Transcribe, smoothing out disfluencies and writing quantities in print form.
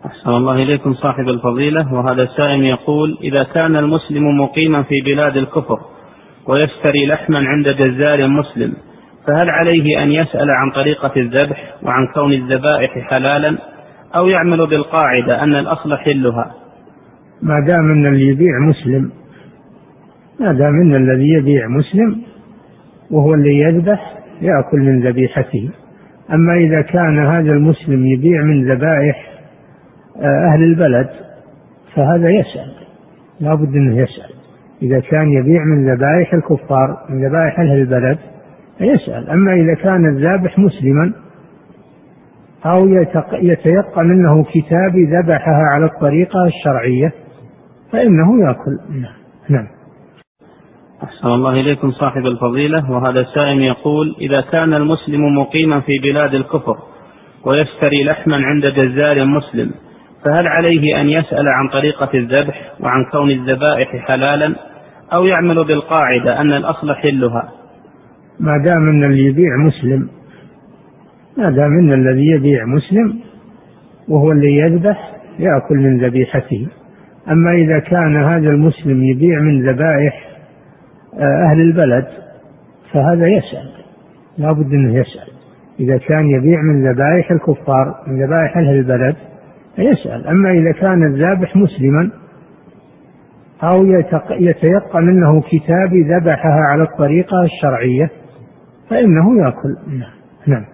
أحسن الله إليكم صاحب الفضيلة. وهذا سائل يقول: إذا كان المسلم مقيما في بلاد الكفر ويشتري لحما عند جزار مسلم، فهل عليه أن يسأل عن طريقة الذبح وعن كون الذبائح حلالا، أو يعمل بالقاعدة أن الأصل حلها؟ ما دام أن الذي يبيع مسلم وهو اللي يذبح يأكل من ذبيحته. أما إذا كان هذا المسلم يبيع من ذبائح أهل البلد فهذا يسأل، لا بد أنه يسأل. إذا كان يبيع من ذبائح الكفار، من ذبائح أهل البلد، يسأل. أما إذا كان الذابح مسلما أو يتيقن أنه كتابي ذبحها على الطريقة الشرعية فإنه يأكل. نعم. أحسن الله إليكم صاحب الفضيلة. وهذا سائل يقول: إذا كان المسلم مقيما في بلاد الكفر ويشتري لحما عند جزار مسلم، فهل عليه أن يسأل عن طريقة الذبح وعن كون الذبائح حلالا، أو يعمل بالقاعدة أن الأصل حلها؟ ما دام أن الذي يبيع مسلم وهو اللي يذبح يأكل من ذبيحته. أما إذا كان هذا المسلم يبيع من ذبائح أهل البلد فهذا يسأل، لا بد أنه يسأل. إذا كان يبيع من ذبائح الكفار، من ذبائح أهل البلد، يسأل. أما إذا كان الذابح مسلما أو يتيقن أنه كتابي ذبحها على الطريقة الشرعية فإنه يأكل. نعم.